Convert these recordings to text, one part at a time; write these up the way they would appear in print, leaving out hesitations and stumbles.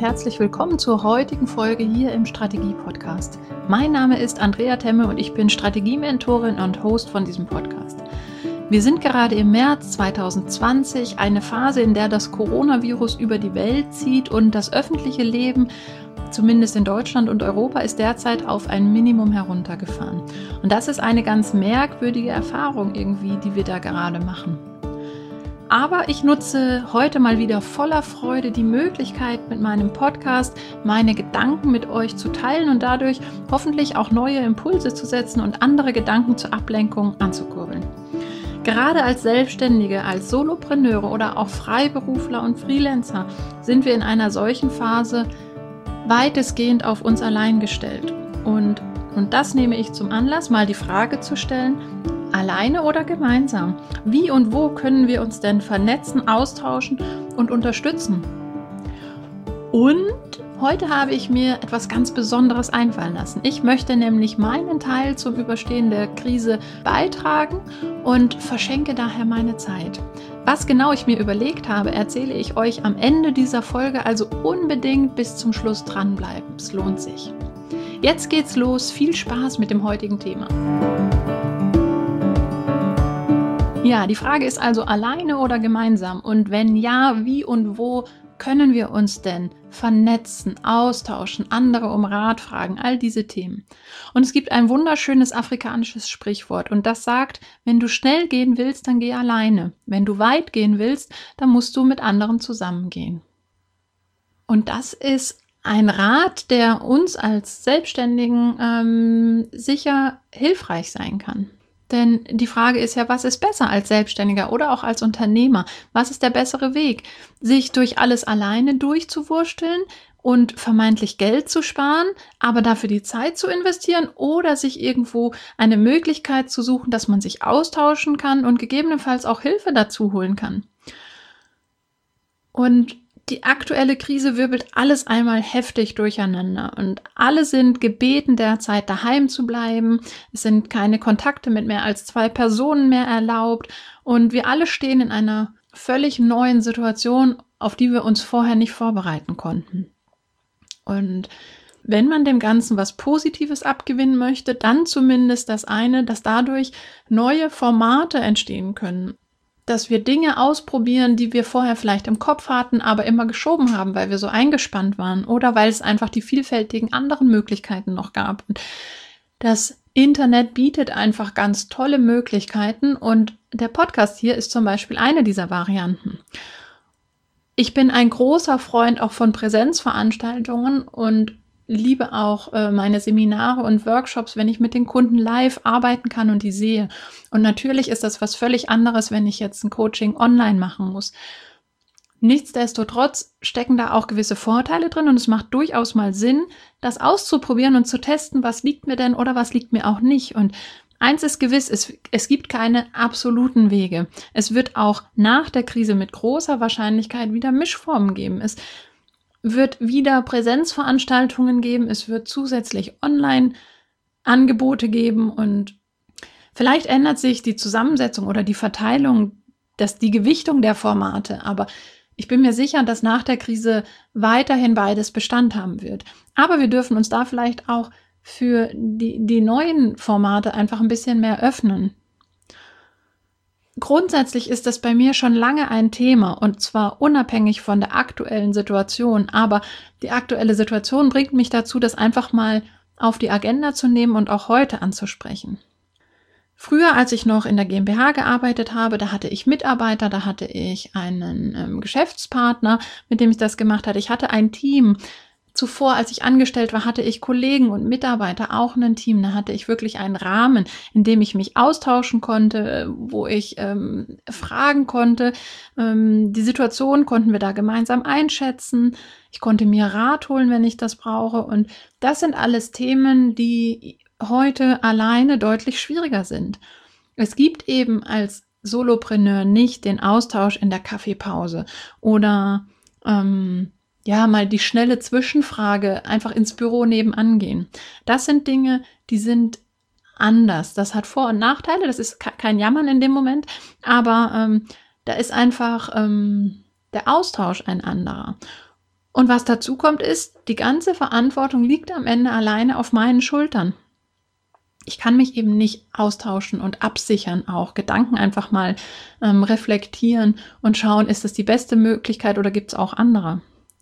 herzlich willkommen zur heutigen Folge hier im Strategie-Podcast. Mein Name ist Andrea Temme und ich bin Strategie-Mentorin und Host von diesem Podcast. Wir sind gerade im März 2020, eine Phase, in der das Coronavirus über die Welt zieht und das öffentliche Leben, zumindest in Deutschland und Europa, ist derzeit auf ein Minimum heruntergefahren. Und das ist eine ganz merkwürdige Erfahrung irgendwie, die wir da gerade machen. Aber ich nutze heute mal wieder voller Freude die Möglichkeit, mit meinem Podcast meine Gedanken mit euch zu teilen und dadurch hoffentlich auch neue Impulse zu setzen und andere Gedanken zur Ablenkung anzukurbeln. Gerade als Selbstständige, als Solopreneure oder auch Freiberufler und Freelancer sind wir in einer solchen Phase weitestgehend auf uns allein gestellt. Und das nehme ich zum Anlass, mal die Frage zu stellen: Alleine oder gemeinsam? Wie und wo können wir uns denn vernetzen, austauschen und unterstützen? Und heute habe ich mir etwas ganz Besonderes einfallen lassen. Ich möchte nämlich meinen Teil zum Überstehen der Krise beitragen und verschenke daher meine Zeit. Was genau ich mir überlegt habe, erzähle ich euch am Ende dieser Folge, also unbedingt bis zum Schluss dranbleiben. Es lohnt sich. Jetzt geht's los. Viel Spaß mit dem heutigen Thema. Ja, die Frage ist also alleine oder gemeinsam? Und wenn ja, wie und wo können wir uns denn vernetzen, austauschen, andere um Rat fragen, all diese Themen. Und es gibt ein wunderschönes afrikanisches Sprichwort und das sagt: Wenn du schnell gehen willst, dann geh alleine. Wenn du weit gehen willst, dann musst du mit anderen zusammengehen. Und das ist ein Rat, der uns als Selbstständigen sicher hilfreich sein kann. Denn die Frage ist ja, was ist besser als Selbstständiger oder auch als Unternehmer? Was ist der bessere Weg? Sich durch alles alleine durchzuwursteln und vermeintlich Geld zu sparen, aber dafür die Zeit zu investieren oder sich irgendwo eine Möglichkeit zu suchen, dass man sich austauschen kann und gegebenenfalls auch Hilfe dazu holen kann. Und die aktuelle Krise wirbelt alles einmal heftig durcheinander und alle sind gebeten, derzeit daheim zu bleiben. Es sind keine Kontakte mit mehr als 2 Personen mehr erlaubt und wir alle stehen in einer völlig neuen Situation, auf die wir uns vorher nicht vorbereiten konnten. Und wenn man dem Ganzen was Positives abgewinnen möchte, dann zumindest das eine, dass dadurch neue Formate entstehen können. Dass wir Dinge ausprobieren, die wir vorher vielleicht im Kopf hatten, aber immer geschoben haben, weil wir so eingespannt waren oder weil es einfach die vielfältigen anderen Möglichkeiten noch gab. Und das Internet bietet einfach ganz tolle Möglichkeiten und der Podcast hier ist zum Beispiel eine dieser Varianten. Ich bin ein großer Freund auch von Präsenzveranstaltungen und liebe auch meine Seminare und Workshops, wenn ich mit den Kunden live arbeiten kann und die sehe. Und natürlich ist das was völlig anderes, wenn ich jetzt ein Coaching online machen muss. Nichtsdestotrotz stecken da auch gewisse Vorteile drin und es macht durchaus mal Sinn, das auszuprobieren und zu testen, was liegt mir denn oder was liegt mir auch nicht. Und eins ist gewiss, es gibt keine absoluten Wege. Es wird auch nach der Krise mit großer Wahrscheinlichkeit wieder Mischformen geben. Es wird wieder Präsenzveranstaltungen geben, es wird zusätzlich Online-Angebote geben und vielleicht ändert sich die Zusammensetzung oder die Verteilung, die Gewichtung der Formate, aber ich bin mir sicher, dass nach der Krise weiterhin beides Bestand haben wird. Aber wir dürfen uns da vielleicht auch für die neuen Formate einfach ein bisschen mehr öffnen. Grundsätzlich ist das bei mir schon lange ein Thema und zwar unabhängig von der aktuellen Situation, aber die aktuelle Situation bringt mich dazu, das einfach mal auf die Agenda zu nehmen und auch heute anzusprechen. Früher, als ich noch in der GmbH gearbeitet habe, da hatte ich Mitarbeiter, da hatte ich einen Geschäftspartner, mit dem ich das gemacht hatte. Ich hatte ein Team. Zuvor, als ich angestellt war, hatte ich Kollegen und Mitarbeiter, auch ein Team. Da hatte ich wirklich einen Rahmen, in dem ich mich austauschen konnte, wo ich fragen konnte. Die Situation konnten wir da gemeinsam einschätzen. Ich konnte mir Rat holen, wenn ich das brauche. Und das sind alles Themen, die heute alleine deutlich schwieriger sind. Es gibt eben als Solopreneur nicht den Austausch in der Kaffeepause oder mal die schnelle Zwischenfrage, einfach ins Büro nebenan gehen. Das sind Dinge, die sind anders. Das hat Vor- und Nachteile, das ist kein Jammern in dem Moment, aber da ist einfach der Austausch ein anderer. Und was dazu kommt ist, die ganze Verantwortung liegt am Ende alleine auf meinen Schultern. Ich kann mich eben nicht austauschen und absichern, auch Gedanken einfach mal reflektieren und schauen, ist das die beste Möglichkeit oder gibt es auch andere?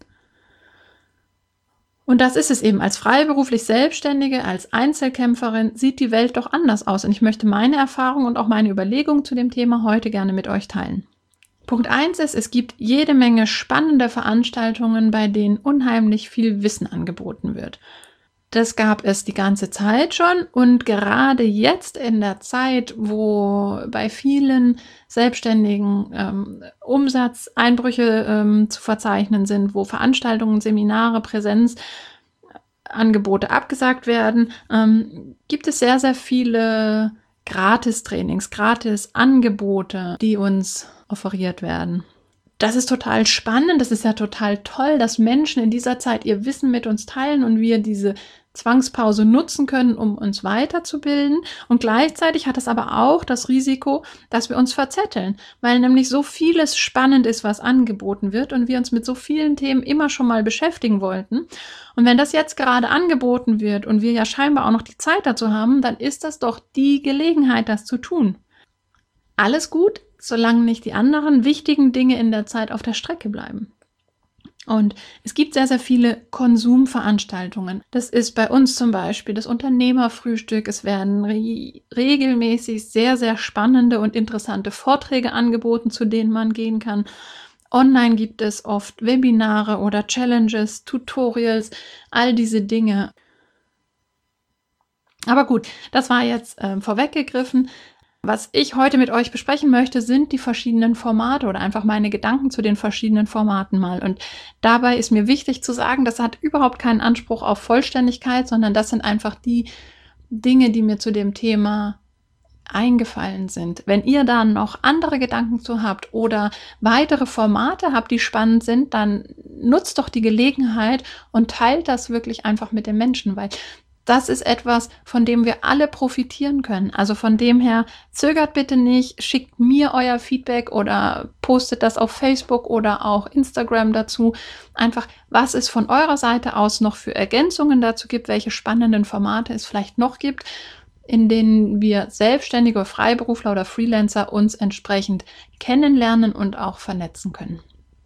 Und das ist es eben. Als freiberuflich Selbstständige, als Einzelkämpferin sieht die Welt doch anders aus. Und ich möchte meine Erfahrung und auch meine Überlegungen zu dem Thema heute gerne mit euch teilen. Punkt 1 ist, es gibt jede Menge spannende Veranstaltungen, bei denen unheimlich viel Wissen angeboten wird. Das gab es die ganze Zeit schon und gerade jetzt in der Zeit, wo bei vielen Selbstständigen Umsatzeinbrüche zu verzeichnen sind, wo Veranstaltungen, Seminare, Präsenzangebote abgesagt werden, gibt es sehr, sehr viele Gratis-Trainings, Gratis-Angebote, die uns offeriert werden. Das ist total spannend, das ist ja total toll, dass Menschen in dieser Zeit ihr Wissen mit uns teilen und wir diese Zwangspause nutzen können, um uns weiterzubilden. Und gleichzeitig hat es aber auch das Risiko, dass wir uns verzetteln, weil nämlich so vieles spannend ist, was angeboten wird und wir uns mit so vielen Themen immer schon mal beschäftigen wollten. Und wenn das jetzt gerade angeboten wird und wir ja scheinbar auch noch die Zeit dazu haben, dann ist das doch die Gelegenheit, das zu tun. Alles gut, solange nicht die anderen wichtigen Dinge in der Zeit auf der Strecke bleiben. Und es gibt sehr, sehr viele Konsumveranstaltungen. Das ist bei uns zum Beispiel das Unternehmerfrühstück. Es werden regelmäßig sehr, sehr spannende und interessante Vorträge angeboten, zu denen man gehen kann. Online gibt es oft Webinare oder Challenges, Tutorials, all diese Dinge. Aber gut, das war jetzt vorweggegriffen. Was ich heute mit euch besprechen möchte, sind die verschiedenen Formate oder einfach meine Gedanken zu den verschiedenen Formaten mal. Und dabei ist mir wichtig zu sagen, das hat überhaupt keinen Anspruch auf Vollständigkeit, sondern das sind einfach die Dinge, die mir zu dem Thema eingefallen sind. Wenn ihr da noch andere Gedanken zu habt oder weitere Formate habt, die spannend sind, dann nutzt doch die Gelegenheit und teilt das wirklich einfach mit den Menschen, weil das ist etwas, von dem wir alle profitieren können. Also von dem her, zögert bitte nicht, schickt mir euer Feedback oder postet das auf Facebook oder auch Instagram dazu. Einfach, was es von eurer Seite aus noch für Ergänzungen dazu gibt, welche spannenden Formate es vielleicht noch gibt, in denen wir Selbstständige, Freiberufler oder Freelancer uns entsprechend kennenlernen und auch vernetzen können.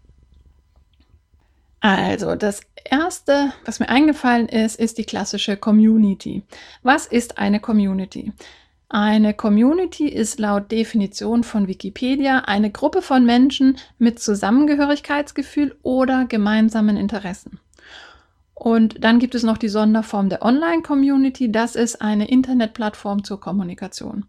Also, das Erste, was mir eingefallen ist die klassische Community. Was ist eine Community? Eine Community ist laut Definition von Wikipedia eine Gruppe von Menschen mit Zusammengehörigkeitsgefühl oder gemeinsamen Interessen. Und dann gibt es noch die Sonderform der Online-Community. Das ist eine Internetplattform zur Kommunikation.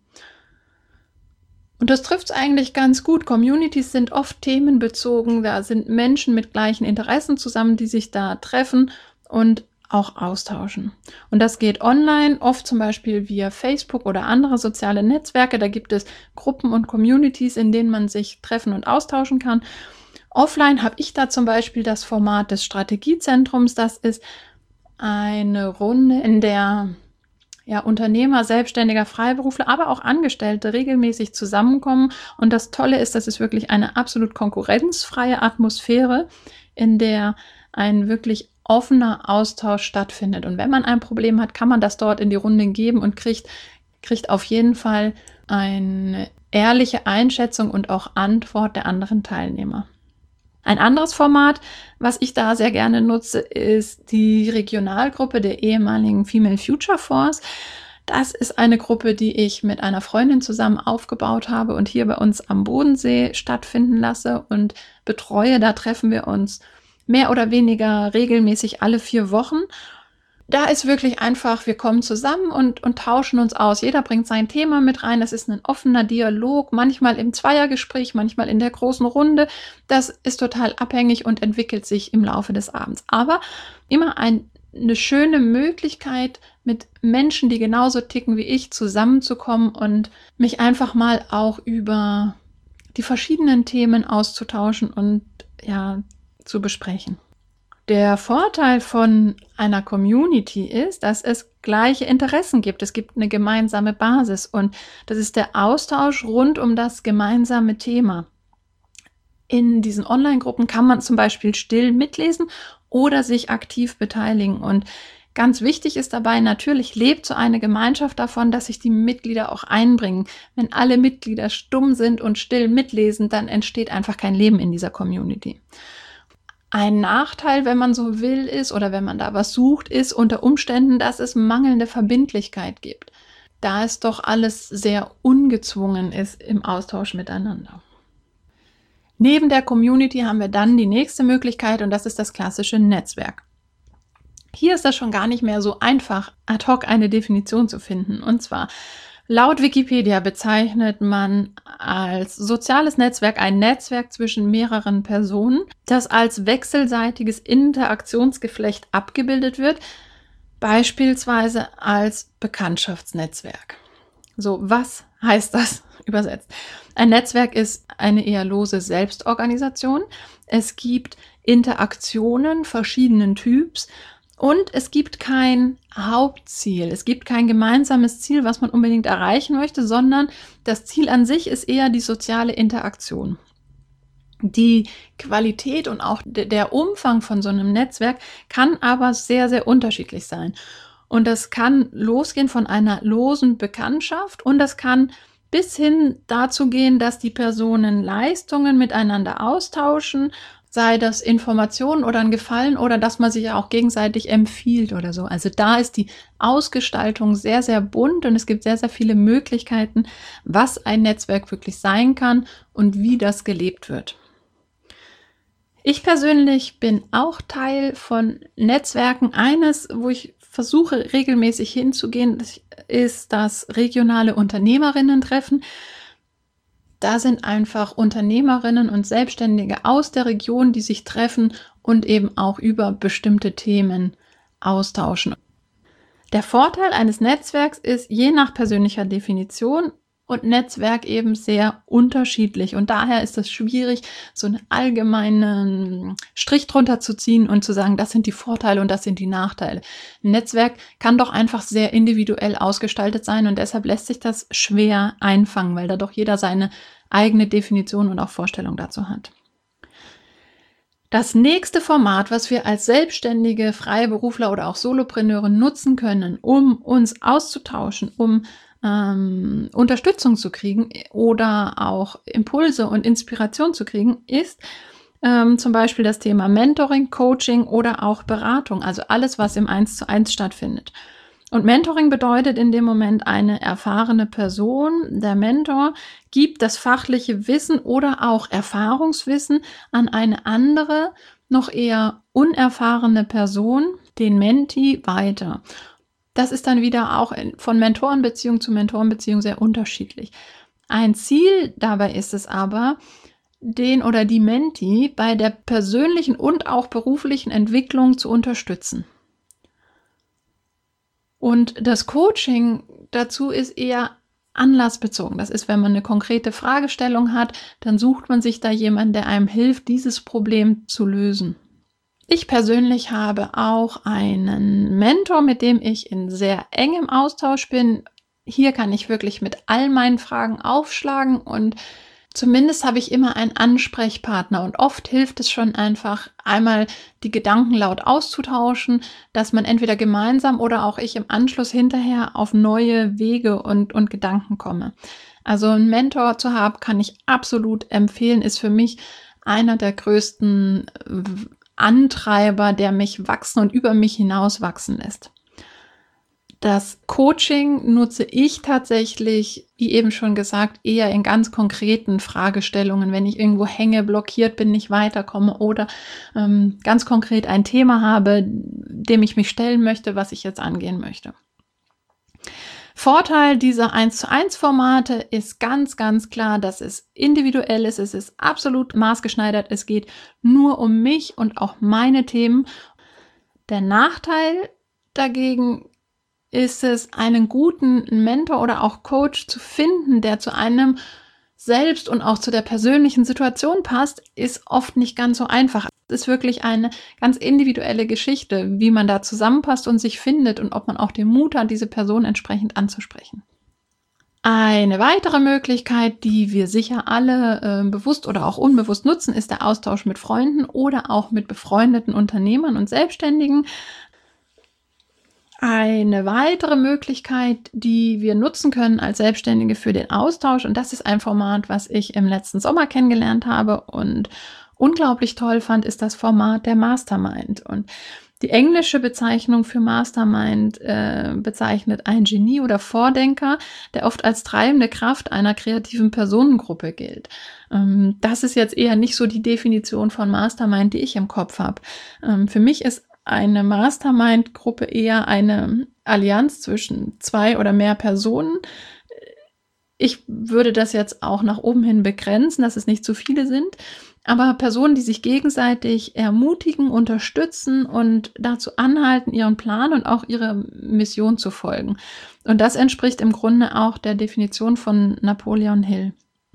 Und das trifft es eigentlich ganz gut. Communities sind oft themenbezogen. Da sind Menschen mit gleichen Interessen zusammen, die sich da treffen und auch austauschen. Und das geht online, oft zum Beispiel via Facebook oder andere soziale Netzwerke. Da gibt es Gruppen und Communities, in denen man sich treffen und austauschen kann. Offline habe ich da zum Beispiel das Format des Strategiezentrums. Das ist eine Runde, in der Unternehmer, Selbstständiger, Freiberufler, aber auch Angestellte regelmäßig zusammenkommen. Und das Tolle ist, das ist wirklich eine absolut konkurrenzfreie Atmosphäre, in der ein wirklich offener Austausch stattfindet. Und wenn man ein Problem hat, kann man das dort in die Runde geben und kriegt auf jeden Fall eine ehrliche Einschätzung und auch Antwort der anderen Teilnehmer. Ein anderes Format, was ich da sehr gerne nutze, ist die Regionalgruppe der ehemaligen Female Future Force. Das ist eine Gruppe, die ich mit einer Freundin zusammen aufgebaut habe und hier bei uns am Bodensee stattfinden lasse und betreue. Da treffen wir uns mehr oder weniger regelmäßig alle 4 Wochen. Da ist wirklich einfach, wir kommen zusammen und tauschen uns aus. Jeder bringt sein Thema mit rein. Das ist ein offener Dialog, manchmal im Zweiergespräch, manchmal in der großen Runde. Das ist total abhängig und entwickelt sich im Laufe des Abends. Aber immer eine schöne Möglichkeit, mit Menschen, die genauso ticken wie ich, zusammenzukommen und mich einfach mal auch über die verschiedenen Themen auszutauschen und zu besprechen. Der Vorteil von einer Community ist, dass es gleiche Interessen gibt. Es gibt eine gemeinsame Basis und das ist der Austausch rund um das gemeinsame Thema. In diesen Online-Gruppen kann man zum Beispiel still mitlesen oder sich aktiv beteiligen. Und ganz wichtig ist dabei, natürlich lebt so eine Gemeinschaft davon, dass sich die Mitglieder auch einbringen. Wenn alle Mitglieder stumm sind und still mitlesen, dann entsteht einfach kein Leben in dieser Community. Ein Nachteil, wenn man so will, ist oder wenn man da was sucht, ist unter Umständen, dass es mangelnde Verbindlichkeit gibt, da es doch alles sehr ungezwungen ist im Austausch miteinander. Neben der Community haben wir dann die nächste Möglichkeit und das ist das klassische Netzwerk. Hier ist das schon gar nicht mehr so einfach, ad hoc eine Definition zu finden. Und zwar, laut Wikipedia bezeichnet man als soziales Netzwerk ein Netzwerk zwischen mehreren Personen, das als wechselseitiges Interaktionsgeflecht abgebildet wird, beispielsweise als Bekanntschaftsnetzwerk. So, was heißt das übersetzt? Ein Netzwerk ist eine eher lose Selbstorganisation. Es gibt Interaktionen verschiedenen Typs. Und es gibt kein Hauptziel, es gibt kein gemeinsames Ziel, was man unbedingt erreichen möchte, sondern das Ziel an sich ist eher die soziale Interaktion. Die Qualität und auch der Umfang von so einem Netzwerk kann aber sehr, sehr unterschiedlich sein. Und das kann losgehen von einer losen Bekanntschaft und das kann bis hin dazu gehen, dass die Personen Leistungen miteinander austauschen, sei das Informationen oder ein Gefallen oder dass man sich ja auch gegenseitig empfiehlt oder so. Also da ist die Ausgestaltung sehr, sehr bunt und es gibt sehr, sehr viele Möglichkeiten, was ein Netzwerk wirklich sein kann und wie das gelebt wird. Ich persönlich bin auch Teil von Netzwerken. Eines, wo ich versuche regelmäßig hinzugehen, ist das regionale Unternehmerinnen-Treffen. Da sind einfach Unternehmerinnen und Selbstständige aus der Region, die sich treffen und eben auch über bestimmte Themen austauschen. Der Vorteil eines Netzwerks ist, je nach persönlicher Definition und Netzwerk eben sehr unterschiedlich. Und daher ist es schwierig, so einen allgemeinen Strich drunter zu ziehen und zu sagen, das sind die Vorteile und das sind die Nachteile. Ein Netzwerk kann doch einfach sehr individuell ausgestaltet sein und deshalb lässt sich das schwer einfangen, weil da doch jeder seine eigene Definition und auch Vorstellung dazu hat. Das nächste Format, was wir als selbstständige Freiberufler oder auch Solopreneure nutzen können, um uns auszutauschen, um Unterstützung zu kriegen oder auch Impulse und Inspiration zu kriegen, ist zum Beispiel das Thema Mentoring, Coaching oder auch Beratung, also alles, was im 1:1 stattfindet. Und Mentoring bedeutet in dem Moment eine erfahrene Person. Der Mentor gibt das fachliche Wissen oder auch Erfahrungswissen an eine andere, noch eher unerfahrene Person, den Mentee, weiter. Das ist dann wieder auch von Mentorenbeziehung zu Mentorenbeziehung sehr unterschiedlich. Ein Ziel dabei ist es aber, den oder die Mentee bei der persönlichen und auch beruflichen Entwicklung zu unterstützen. Und das Coaching dazu ist eher anlassbezogen. Das ist, wenn man eine konkrete Fragestellung hat, dann sucht man sich da jemanden, der einem hilft, dieses Problem zu lösen. Ich persönlich habe auch einen Mentor, mit dem ich in sehr engem Austausch bin. Hier kann ich wirklich mit all meinen Fragen aufschlagen und zumindest habe ich immer einen Ansprechpartner und oft hilft es schon einfach, einmal die Gedanken laut auszutauschen, dass man entweder gemeinsam oder auch ich im Anschluss hinterher auf neue Wege und Gedanken komme. Also einen Mentor zu haben, kann ich absolut empfehlen, ist für mich einer der größten Antreiber, der mich wachsen und über mich hinaus wachsen lässt. Das Coaching nutze ich tatsächlich, wie eben schon gesagt, eher in ganz konkreten Fragestellungen, wenn ich irgendwo hänge, blockiert bin, nicht weiterkomme oder ganz konkret ein Thema habe, dem ich mich stellen möchte, was ich jetzt angehen möchte. Vorteil dieser 1:1 Formate ist ganz, ganz klar, dass es individuell ist, es ist absolut maßgeschneidert, es geht nur um mich und auch meine Themen. Der Nachteil dagegen ist es, einen guten Mentor oder auch Coach zu finden, der zu einem selbst und auch zu der persönlichen Situation passt, ist oft nicht ganz so einfach. Es ist wirklich eine ganz individuelle Geschichte, wie man da zusammenpasst und sich findet und ob man auch den Mut hat, diese Person entsprechend anzusprechen. Eine weitere Möglichkeit, die wir sicher alle bewusst oder auch unbewusst nutzen, ist der Austausch mit Freunden oder auch mit befreundeten Unternehmern und Selbstständigen. Eine weitere Möglichkeit, die wir nutzen können als Selbstständige für den Austausch, und das ist ein Format, was ich im letzten Sommer kennengelernt habe und unglaublich toll fand, ist das Format der Mastermind. Und die englische Bezeichnung für Mastermind bezeichnet ein Genie oder Vordenker, der oft als treibende Kraft einer kreativen Personengruppe gilt. Das ist jetzt eher nicht so die Definition von Mastermind, die ich im Kopf habe. Für mich ist eine Mastermind-Gruppe eher eine Allianz zwischen 2 oder mehr Personen. Ich würde das jetzt auch nach oben hin begrenzen, dass es nicht zu viele sind, aber Personen, die sich gegenseitig ermutigen, unterstützen und dazu anhalten, ihren Plan und auch ihre Mission zu folgen. Und das entspricht im Grunde auch der Definition von Napoleon Hill.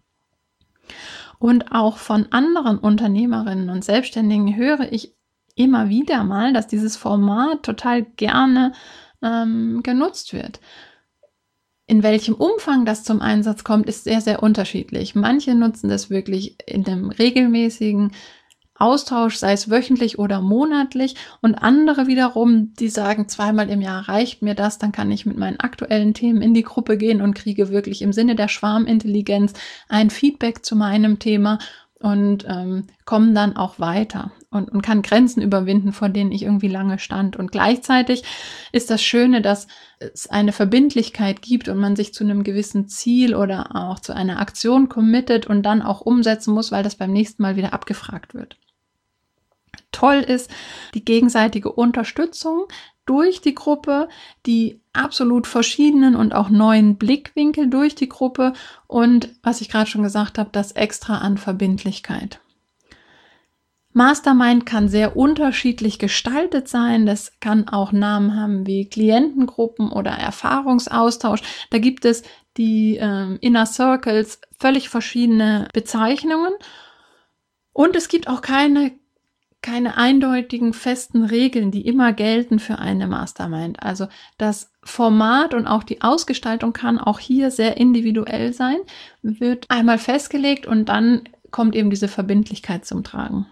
Und auch von anderen Unternehmerinnen und Selbstständigen höre ich immer wieder mal, dass dieses Format total gerne genutzt wird. In welchem Umfang das zum Einsatz kommt, ist sehr, sehr unterschiedlich. Manche nutzen das wirklich in einem regelmäßigen Austausch, sei es wöchentlich oder monatlich, und andere wiederum, die sagen, 2-mal im Jahr reicht mir das, dann kann ich mit meinen aktuellen Themen in die Gruppe gehen und kriege wirklich im Sinne der Schwarmintelligenz ein Feedback zu meinem Thema und kommen dann auch weiter und kann Grenzen überwinden, vor denen ich irgendwie lange stand. Und gleichzeitig ist das Schöne, dass es eine Verbindlichkeit gibt und man sich zu einem gewissen Ziel oder auch zu einer Aktion committet und dann auch umsetzen muss, weil das beim nächsten Mal wieder abgefragt wird. Toll ist die gegenseitige Unterstützung durch die Gruppe, die absolut verschiedenen und auch neuen Blickwinkel durch die Gruppe und, was ich gerade schon gesagt habe, das Extra an Verbindlichkeit. Mastermind kann sehr unterschiedlich gestaltet sein. Das kann auch Namen haben wie Klientengruppen oder Erfahrungsaustausch. Da gibt es die Inner Circles, völlig verschiedene Bezeichnungen. Und es gibt auch keine eindeutigen festen Regeln, die immer gelten für eine Mastermind. Also das Format und auch die Ausgestaltung kann auch hier sehr individuell sein, wird einmal festgelegt und dann kommt eben diese Verbindlichkeit zum Tragen.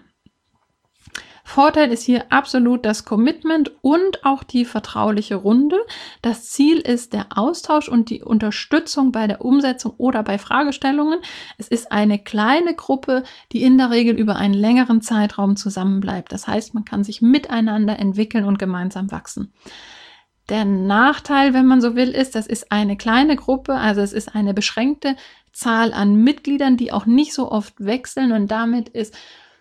Vorteil ist hier absolut das Commitment und auch die vertrauliche Runde. Das Ziel ist der Austausch und die Unterstützung bei der Umsetzung oder bei Fragestellungen. Es ist eine kleine Gruppe, die in der Regel über einen längeren Zeitraum zusammenbleibt. Das heißt, man kann sich miteinander entwickeln und gemeinsam wachsen. Der Nachteil, wenn man so will, ist, das ist eine kleine Gruppe, also es ist eine beschränkte Zahl an Mitgliedern, die auch nicht so oft wechseln, und damit ist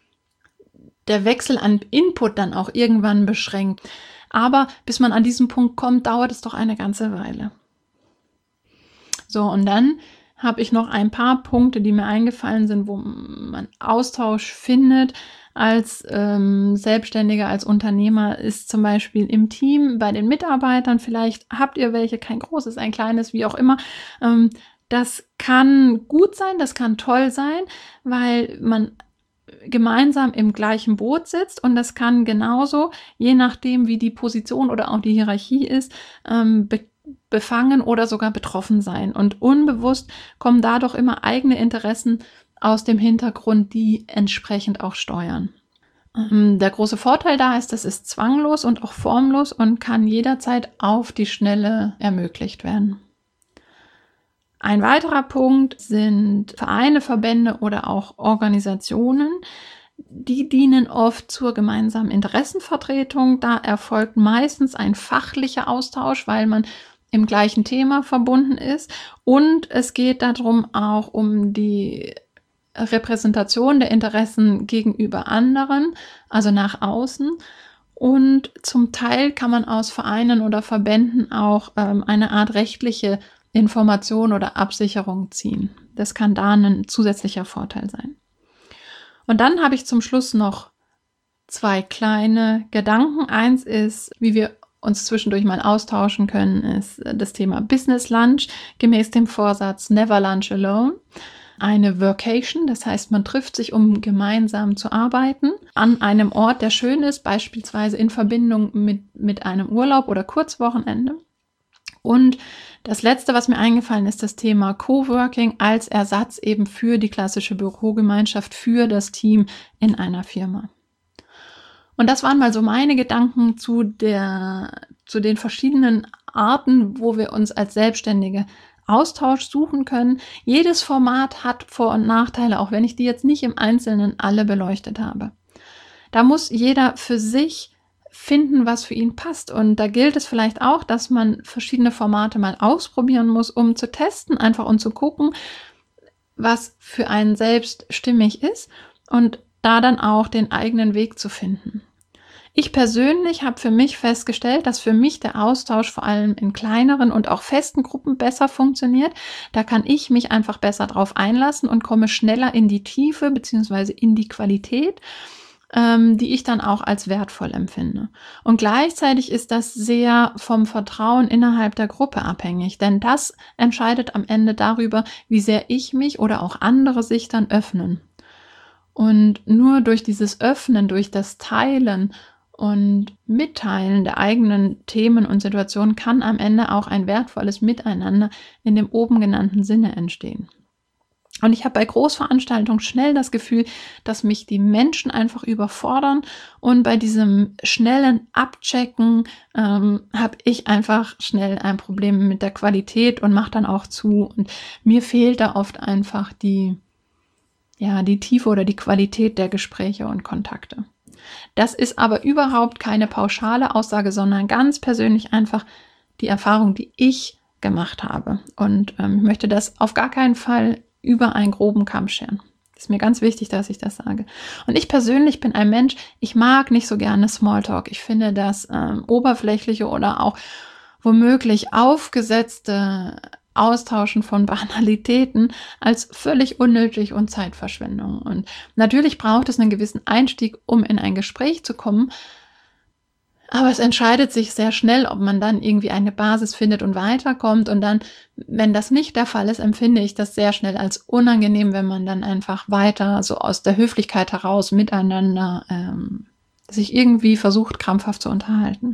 der Wechsel an Input dann auch irgendwann beschränkt. Aber bis man an diesen Punkt kommt, dauert es doch eine ganze Weile. So, und dann habe ich noch ein paar Punkte, die mir eingefallen sind, wo man Austausch findet als Selbstständiger, als Unternehmer, ist zum Beispiel im Team, bei den Mitarbeitern. Vielleicht habt ihr welche, kein großes, ein kleines, wie auch immer. Das kann gut sein, das kann toll sein, weil man gemeinsam im gleichen Boot sitzt, und das kann genauso, je nachdem wie die Position oder auch die Hierarchie ist, befangen oder sogar betroffen sein. Und unbewusst kommen dadurch immer eigene Interessen aus dem Hintergrund, die entsprechend auch steuern. Der große Vorteil da ist, das ist zwanglos und auch formlos und kann jederzeit auf die Schnelle ermöglicht werden. Ein weiterer Punkt sind Vereine, Verbände oder auch Organisationen. Die dienen oft zur gemeinsamen Interessenvertretung. Da erfolgt meistens ein fachlicher Austausch, weil man im gleichen Thema verbunden ist. Und es geht darum auch um die Repräsentation der Interessen gegenüber anderen, also nach außen. Und zum Teil kann man aus Vereinen oder Verbänden auch eine Art rechtliche Information oder Absicherung ziehen. Das kann da ein zusätzlicher Vorteil sein. Und dann habe ich zum Schluss noch 2 kleine Gedanken. Eins ist, wie wir uns zwischendurch mal austauschen können, ist das Thema Business Lunch, gemäß dem Vorsatz Never Lunch Alone. Eine Workation, das heißt, man trifft sich, um gemeinsam zu arbeiten, an einem Ort, der schön ist, beispielsweise in Verbindung mit einem Urlaub oder Kurzwochenende. Und Das Letzte, was mir eingefallen ist, das Thema Coworking als Ersatz eben für die klassische Bürogemeinschaft, für das Team in einer Firma. Und das waren mal so meine Gedanken zu den verschiedenen Arten, wo wir uns als Selbstständige Austausch suchen können. Jedes Format hat Vor- und Nachteile, auch wenn ich die jetzt nicht im Einzelnen alle beleuchtet habe. Da muss jeder für sich finden, was für ihn passt. Und da gilt es vielleicht auch, dass man verschiedene Formate mal ausprobieren muss, um zu testen, einfach und zu gucken, was für einen selbst stimmig ist und da dann auch den eigenen Weg zu finden. Ich persönlich habe für mich festgestellt, dass für mich der Austausch vor allem in kleineren und auch festen Gruppen besser funktioniert. Da kann ich mich einfach besser drauf einlassen und komme schneller in die Tiefe bzw. in die Qualität, die ich dann auch als wertvoll empfinde. Und gleichzeitig ist das sehr vom Vertrauen innerhalb der Gruppe abhängig, denn das entscheidet am Ende darüber, wie sehr ich mich oder auch andere sich dann öffnen. Und nur durch dieses Öffnen, durch das Teilen und Mitteilen der eigenen Themen und Situationen kann am Ende auch ein wertvolles Miteinander in dem oben genannten Sinne entstehen. Und ich habe bei Großveranstaltungen schnell das Gefühl, dass mich die Menschen einfach überfordern. Und bei diesem schnellen Abchecken habe ich einfach schnell ein Problem mit der Qualität und mache dann auch zu. Und mir fehlt da oft einfach die Tiefe oder die Qualität der Gespräche und Kontakte. Das ist aber überhaupt keine pauschale Aussage, sondern ganz persönlich einfach die Erfahrung, die ich gemacht habe. Und ich möchte das auf gar keinen Fall über einen groben Kamm scheren. Ist mir ganz wichtig, dass ich das sage. Und ich persönlich bin ein Mensch, ich mag nicht so gerne Smalltalk. Ich finde das oberflächliche oder auch womöglich aufgesetzte Austauschen von Banalitäten als völlig unnötig und Zeitverschwendung. Und natürlich braucht es einen gewissen Einstieg, um in ein Gespräch zu kommen. Aber es entscheidet sich sehr schnell, ob man dann irgendwie eine Basis findet und weiterkommt. Und dann, wenn das nicht der Fall ist, empfinde ich das sehr schnell als unangenehm, wenn man dann einfach weiter so aus der Höflichkeit heraus miteinander sich irgendwie versucht, krampfhaft zu unterhalten.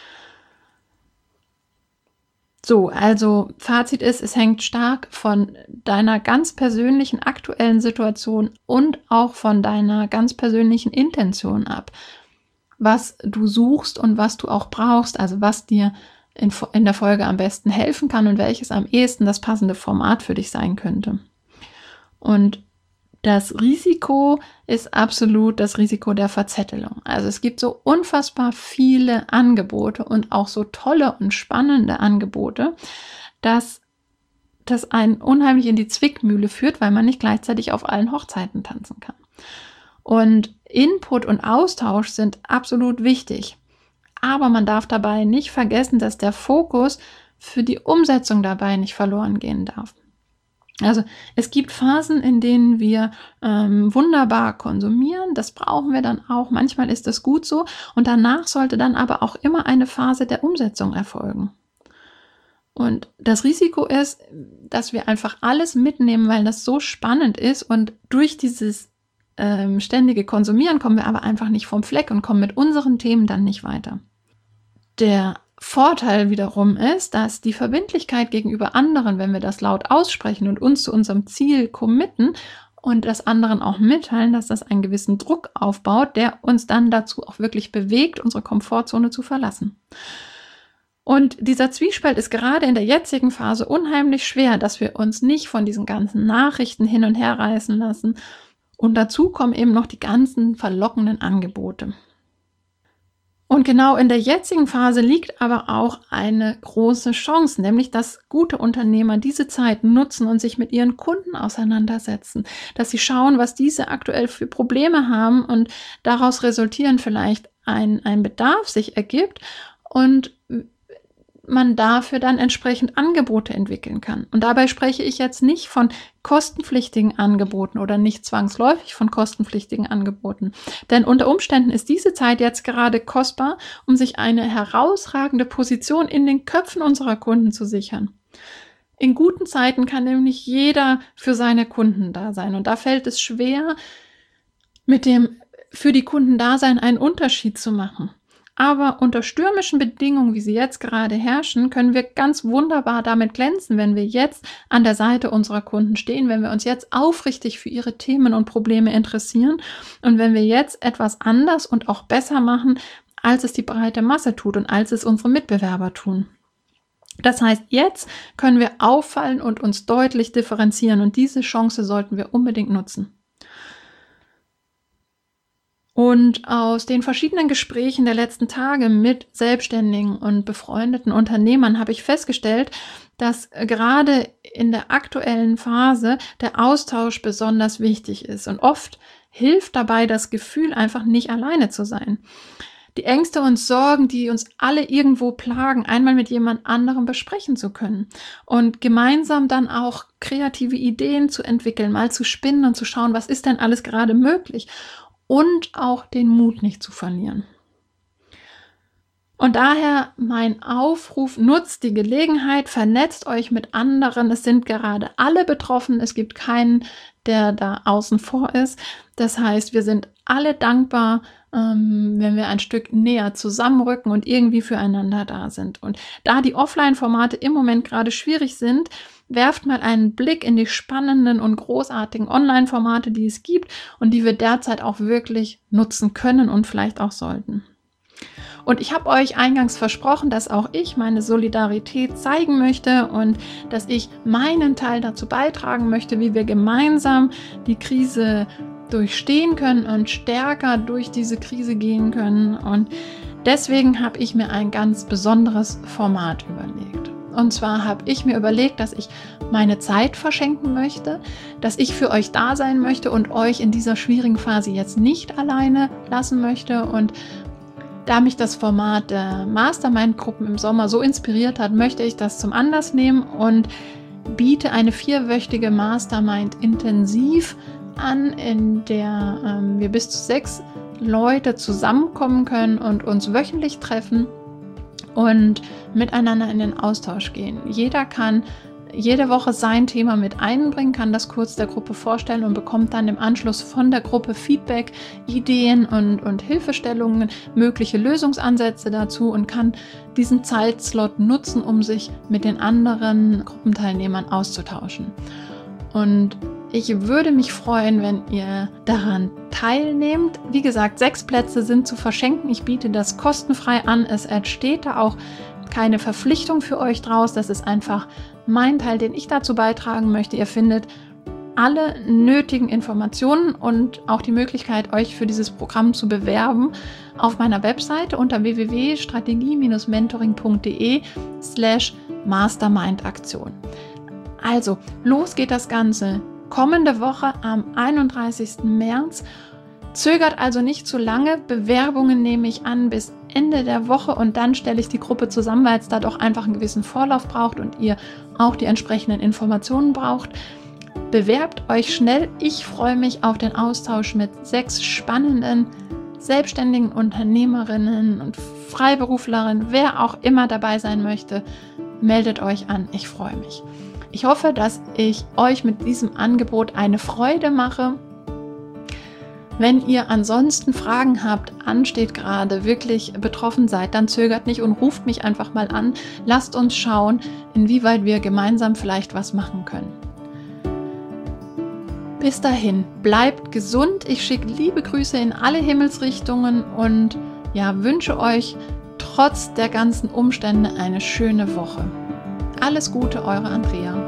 So, also Fazit ist, es hängt stark von deiner ganz persönlichen aktuellen Situation und auch von deiner ganz persönlichen Intention ab, was du suchst und was du auch brauchst, also was dir in der Folge am besten helfen kann und welches am ehesten das passende Format für dich sein könnte. Und das Risiko ist absolut das Risiko der Verzettelung. Also es gibt so unfassbar viele Angebote und auch so tolle und spannende Angebote, dass das einen unheimlich in die Zwickmühle führt, weil man nicht gleichzeitig auf allen Hochzeiten tanzen kann. Und Input und Austausch sind absolut wichtig. Aber man darf dabei nicht vergessen, dass der Fokus für die Umsetzung dabei nicht verloren gehen darf. Also es gibt Phasen, in denen wir wunderbar konsumieren, das brauchen wir dann auch, manchmal ist das gut so und danach sollte dann aber auch immer eine Phase der Umsetzung erfolgen. Und das Risiko ist, dass wir einfach alles mitnehmen, weil das so spannend ist und durch dieses ständige Konsumieren kommen wir aber einfach nicht vom Fleck und kommen mit unseren Themen dann nicht weiter. Der Vorteil wiederum ist, dass die Verbindlichkeit gegenüber anderen, wenn wir das laut aussprechen und uns zu unserem Ziel committen und das anderen auch mitteilen, dass das einen gewissen Druck aufbaut, der uns dann dazu auch wirklich bewegt, unsere Komfortzone zu verlassen. Und dieser Zwiespalt ist gerade in der jetzigen Phase unheimlich schwer, dass wir uns nicht von diesen ganzen Nachrichten hin und her reißen lassen. Und dazu kommen eben noch die ganzen verlockenden Angebote. Und genau in der jetzigen Phase liegt aber auch eine große Chance, nämlich dass gute Unternehmer diese Zeit nutzen und sich mit ihren Kunden auseinandersetzen, dass sie schauen, was diese aktuell für Probleme haben und daraus resultieren vielleicht ein Bedarf sich ergibt und man dafür dann entsprechend Angebote entwickeln kann. Und dabei spreche ich jetzt nicht von kostenpflichtigen Angeboten oder nicht zwangsläufig von kostenpflichtigen Angeboten. Denn unter Umständen ist diese Zeit jetzt gerade kostbar, um sich eine herausragende Position in den Köpfen unserer Kunden zu sichern. In guten Zeiten kann nämlich jeder für seine Kunden da sein. Und da fällt es schwer, mit dem für die Kunden Dasein einen Unterschied zu machen. Aber unter stürmischen Bedingungen, wie sie jetzt gerade herrschen, können wir ganz wunderbar damit glänzen, wenn wir jetzt an der Seite unserer Kunden stehen, wenn wir uns jetzt aufrichtig für ihre Themen und Probleme interessieren und wenn wir jetzt etwas anders und auch besser machen, als es die breite Masse tut und als es unsere Mitbewerber tun. Das heißt, jetzt können wir auffallen und uns deutlich differenzieren und diese Chance sollten wir unbedingt nutzen. Und aus den verschiedenen Gesprächen der letzten Tage mit selbstständigen und befreundeten Unternehmern habe ich festgestellt, dass gerade in der aktuellen Phase der Austausch besonders wichtig ist. Und oft hilft dabei das Gefühl, einfach nicht alleine zu sein. Die Ängste und Sorgen, die uns alle irgendwo plagen, einmal mit jemand anderem besprechen zu können und gemeinsam dann auch kreative Ideen zu entwickeln, mal zu spinnen und zu schauen, was ist denn alles gerade möglich. Und auch den Mut nicht zu verlieren. Und daher mein Aufruf, nutzt die Gelegenheit, vernetzt euch mit anderen. Es sind gerade alle betroffen. Es gibt keinen, der da außen vor ist. Das heißt, wir sind alle dankbar, wenn wir ein Stück näher zusammenrücken und irgendwie füreinander da sind. Und da die Offline-Formate im Moment gerade schwierig sind, werft mal einen Blick in die spannenden und großartigen Online-Formate, die es gibt und die wir derzeit auch wirklich nutzen können und vielleicht auch sollten. Und ich habe euch eingangs versprochen, dass auch ich meine Solidarität zeigen möchte und dass ich meinen Teil dazu beitragen möchte, wie wir gemeinsam die Krise durchstehen können und stärker durch diese Krise gehen können. Und deswegen habe ich mir ein ganz besonderes Format überlegt. Und zwar habe ich mir überlegt, dass ich meine Zeit verschenken möchte, dass ich für euch da sein möchte und euch in dieser schwierigen Phase jetzt nicht alleine lassen möchte. Und da mich das Format der Mastermind-Gruppen im Sommer so inspiriert hat, möchte ich das zum Anlass nehmen und biete eine 4-wöchige Mastermind intensiv an, in der wir bis zu 6 Leute zusammenkommen können und uns wöchentlich treffen und miteinander in den Austausch gehen. Jeder kann jede Woche sein Thema mit einbringen, kann das kurz der Gruppe vorstellen und bekommt dann im Anschluss von der Gruppe Feedback, Ideen und Hilfestellungen, mögliche Lösungsansätze dazu und kann diesen Zeitslot nutzen, um sich mit den anderen Gruppenteilnehmern auszutauschen. Und ich würde mich freuen, wenn ihr daran teilnehmt. Wie gesagt, 6 Plätze sind zu verschenken. Ich biete das kostenfrei an. Es entsteht da auch keine Verpflichtung für euch draus. Das ist einfach mein Teil, den ich dazu beitragen möchte. Ihr findet alle nötigen Informationen und auch die Möglichkeit, euch für dieses Programm zu bewerben auf meiner Webseite unter www.strategie-mentoring.de/Mastermind-Aktion. Also, los geht das Ganze. Kommende Woche am 31. März. Zögert also nicht zu lange. Bewerbungen nehme ich an bis Ende der Woche und dann stelle ich die Gruppe zusammen, weil es da doch einfach einen gewissen Vorlauf braucht und ihr auch die entsprechenden Informationen braucht. Bewerbt euch schnell. Ich freue mich auf den Austausch mit 6 spannenden, selbstständigen Unternehmerinnen und Freiberuflerinnen. Wer auch immer dabei sein möchte, meldet euch an. Ich freue mich. Ich hoffe, dass ich euch mit diesem Angebot eine Freude mache. Wenn ihr ansonsten Fragen habt, ansteht gerade, wirklich betroffen seid, dann zögert nicht und ruft mich einfach mal an. Lasst uns schauen, inwieweit wir gemeinsam vielleicht was machen können. Bis dahin, bleibt gesund. Ich schicke liebe Grüße in alle Himmelsrichtungen und wünsche euch trotz der ganzen Umstände eine schöne Woche. Alles Gute, eure Andrea.